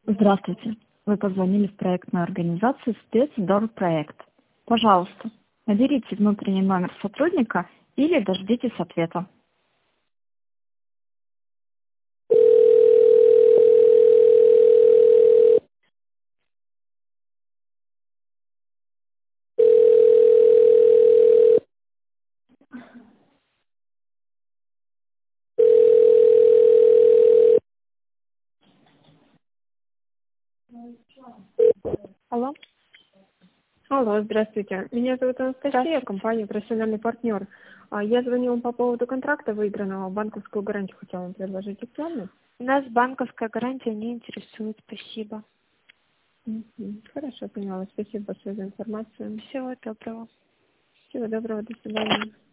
Здравствуйте. Вы позвонили в проектную организацию «Спецдорпроект». Пожалуйста, наберите внутренний номер сотрудника или дождитесь ответа. Алло, Алло, здравствуйте. Меня зовут Анастасия, здравствуйте. компания «Профессиональный партнер». Я звоню вам по поводу контракта выигранного. Банковскую гарантию хотела вам предложить. Актуально? Нас банковская гарантия не интересует, спасибо. Хорошо, поняла. Спасибо большое за информацию. Всего доброго. Всего доброго, до свидания.